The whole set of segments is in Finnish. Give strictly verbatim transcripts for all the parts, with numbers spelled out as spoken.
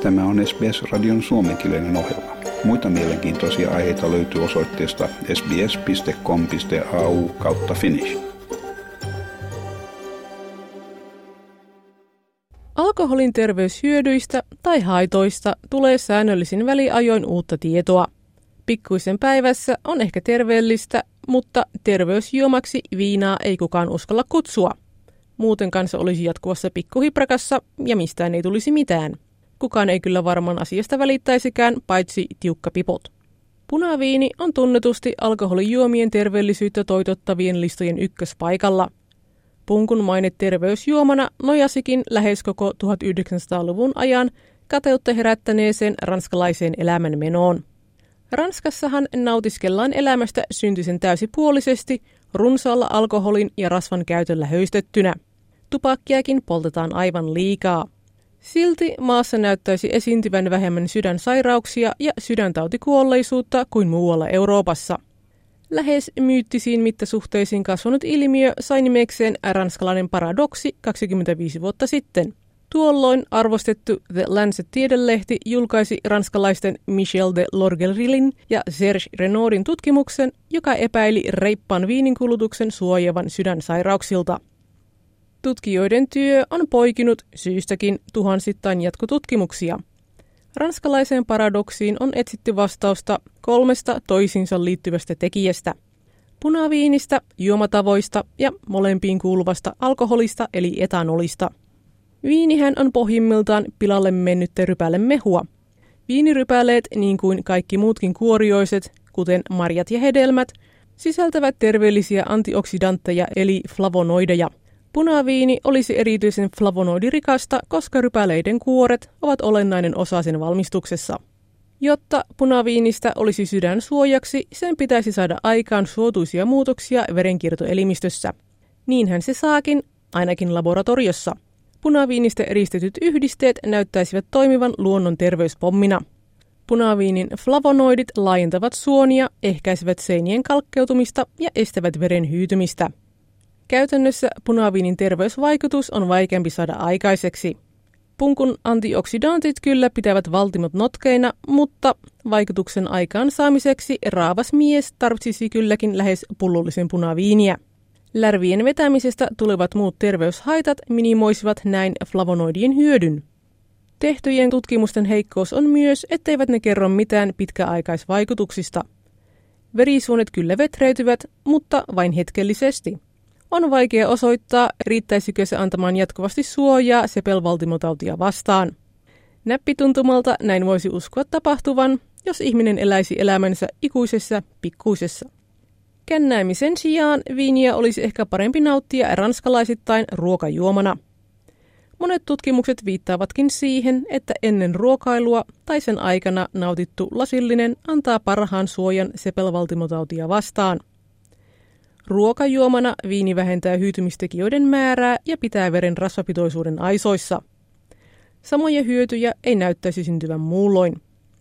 Tämä on S B S-radion suomenkielinen ohjelma. Muita mielenkiintoisia aiheita löytyy osoitteesta sbs piste com piste a u kautta finnish. Alkoholin terveyshyödyistä tai haitoista tulee säännöllisin väliajoin uutta tietoa. Pikkuisen päivässä on ehkä terveellistä, mutta terveysjuomaksi viinaa ei kukaan uskalla kutsua. Muuten kansa olisi jatkuvassa pikkuhiprakassa ja mistään ei tulisi mitään. Kukaan ei kyllä varmaan asiasta välittäisikään, paitsi tiukkapipot. Punaviini on tunnetusti alkoholijuomien terveellisyyttä toitottavien listojen ykköspaikalla. Punkun maine terveysjuomana nojasikin lähes koko tuhatyhdeksänsataaluvun ajan kateutta herättäneeseen ranskalaiseen elämänmenoon. Ranskassahan nautiskellaan elämästä syntisen täysipuolisesti runsaalla alkoholin ja rasvan käytöllä höystettynä. Tupakkiakin poltetaan aivan liikaa. Silti maassa näyttäisi esiintyvän vähemmän sydänsairauksia ja sydäntautikuolleisuutta kuin muualla Euroopassa. Lähes myyttisiin mittasuhteisiin kasvanut ilmiö sai nimekseen ranskalainen paradoksi kaksikymmentäviisi vuotta sitten. Tuolloin arvostettu The Lancet-tiedelehti julkaisi ranskalaisten Michel de Lorgelrilin ja Serge Renaudin tutkimuksen, joka epäili reippaan viininkulutuksen suojaavan sydänsairauksilta. Tutkijoiden työ on poikinut syystäkin tuhansittain jatkotutkimuksia. Ranskalaiseen paradoksiin on etsitty vastausta kolmesta toisiinsa liittyvästä tekijästä. Punaviinistä, juomatavoista ja molempiin kuuluvasta alkoholista eli etanolista. Viinihän on pohjimmiltaan pilalle mennyttä rypälemehua. Viinirypäleet, niin kuin kaikki muutkin kuorioiset, kuten marjat ja hedelmät, sisältävät terveellisiä antioksidantteja eli flavonoideja. Punaviini olisi erityisen flavonoidirikasta, koska rypäleiden kuoret ovat olennainen osa sen valmistuksessa. Jotta punaviinistä olisi sydänsuojaksi, sen pitäisi saada aikaan suotuisia muutoksia verenkiertoelimistössä. Niinhän se saakin, ainakin laboratoriossa. Punaviinistä eristetyt yhdisteet näyttäisivät toimivan luonnon terveyspommina. Punaviinin flavonoidit laajentavat suonia, ehkäisevät seinien kalkkeutumista ja estävät veren hyytymistä. Käytännössä punaviinin terveysvaikutus on vaikeampi saada aikaiseksi. Punkun antioksidantit kyllä pitävät valtimot notkeina, mutta vaikutuksen aikaansaamiseksi raavas mies tarvitsisi kylläkin lähes pullollisen punaviiniä. Lärvien vetämisestä tulevat muut terveyshaitat minimoisivat näin flavonoidien hyödyn. Tehtyjen tutkimusten heikkous on myös, etteivät ne kerro mitään pitkäaikaisvaikutuksista. Verisuonet kyllä vetreytyvät, mutta vain hetkellisesti. On vaikea osoittaa, riittäisikö se antamaan jatkuvasti suojaa sepelvaltimotautia vastaan. Näppituntumalta näin voisi uskoa tapahtuvan, jos ihminen eläisi elämänsä ikuisessa pikkuisessa. Kännäämisen sijaan viiniä olisi ehkä parempi nauttia ranskalaisittain ruokajuomana. Monet tutkimukset viittaavatkin siihen, että ennen ruokailua tai sen aikana nautittu lasillinen antaa parhaan suojan sepelvaltimotautia vastaan. Ruokajuomana viini vähentää hyytymistekijöiden määrää ja pitää veren rasvapitoisuuden aisoissa. Samoja hyötyjä ei näyttäisi syntyvän muulloin.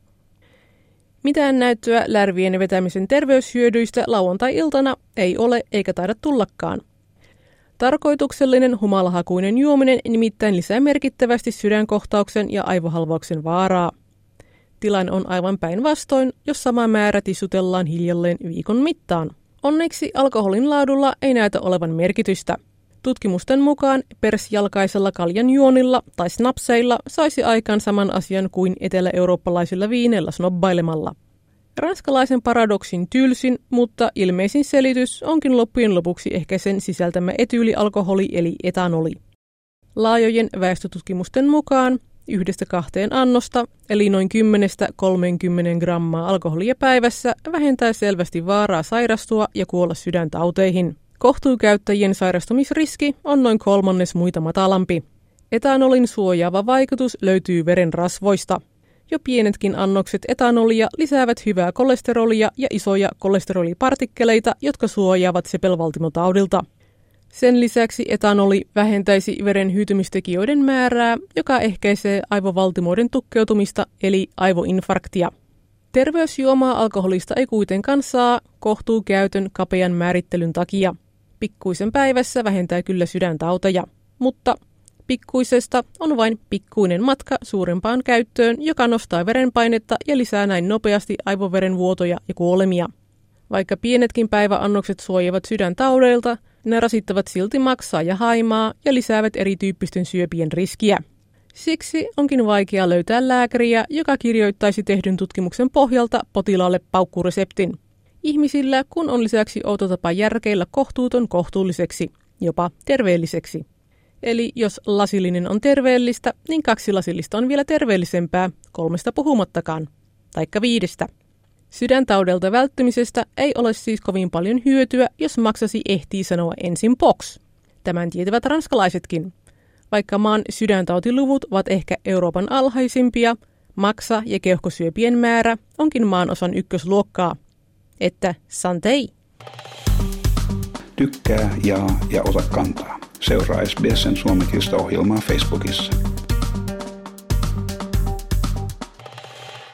Mitään näyttöä lärvien vetämisen terveyshyödyistä lauantai-iltana ei ole eikä taida tullakaan. Tarkoituksellinen humalahakuinen juominen nimittäin lisää merkittävästi sydänkohtauksen ja aivohalvauksen vaaraa. Tilanne on aivan päinvastoin, jos sama määrä tissutellaan hiljalleen viikon mittaan. Onneksi alkoholin laadulla ei näytä olevan merkitystä. Tutkimusten mukaan persjalkaisella kaljan juonilla tai snapseilla saisi aikaan saman asian kuin etelä-eurooppalaisilla viineillä snobbailemalla. Ranskalaisen paradoksin tylsin, mutta ilmeisin selitys onkin loppujen lopuksi ehkä sen sisältämä etyylialkoholi eli etanoli. Laajojen väestötutkimusten mukaan yhdestä kahteen annosta, eli noin kymmenestä kolmeenkymmeneen grammaa alkoholia päivässä, vähentää selvästi vaaraa sairastua ja kuolla sydäntauteihin. Kohtuukäyttäjien sairastumisriski on noin kolmannes muita matalampi. Etanolin suojaava vaikutus löytyy veren rasvoista. Jo pienetkin annokset etanolia lisäävät hyvää kolesterolia ja isoja kolesterolipartikkeleita, jotka suojaavat sepelvaltimotaudilta. Sen lisäksi etanoli vähentäisi veren hyytymistekijöiden määrää, joka ehkäisee aivovaltimoiden tukkeutumista eli aivoinfarktia. Terveysjuomaa alkoholista ei kuitenkaan saa kohtuukäytön kapean määrittelyn takia. Pikkuisen päivässä vähentää kyllä sydäntauteja, mutta pikkuisesta on vain pikkuinen matka suurempaan käyttöön, joka nostaa verenpainetta ja lisää näin nopeasti aivoverenvuotoja ja kuolemia. Vaikka pienetkin päiväannokset suojavat sydäntaudeilta, ne rasittavat silti maksaa ja haimaa ja lisäävät erityyppisten syöpien riskiä. Siksi onkin vaikea löytää lääkäriä, joka kirjoittaisi tehdyn tutkimuksen pohjalta potilaalle paukkureseptin. Ihmisillä kun on lisäksi outo tapa järkeillä kohtuuton kohtuulliseksi, jopa terveelliseksi. Eli jos lasillinen on terveellistä, niin kaksi lasillista on vielä terveellisempää, kolmesta puhumattakaan, taikka viidestä. Sydäntaudelta välttymisestä ei ole siis kovin paljon hyötyä, jos maksasi ehtii sanoa ensin box. Tämän tietävät ranskalaisetkin. Vaikka maan sydäntautiluvut ovat ehkä Euroopan alhaisimpia, maksa- ja keuhkosyöpien määrä onkin maan osan ykkösluokkaa. Että santé! Tykkää, jaa ja ota kantaa. Seuraa S B S:n suomenkielistä ohjelmaa Facebookissa.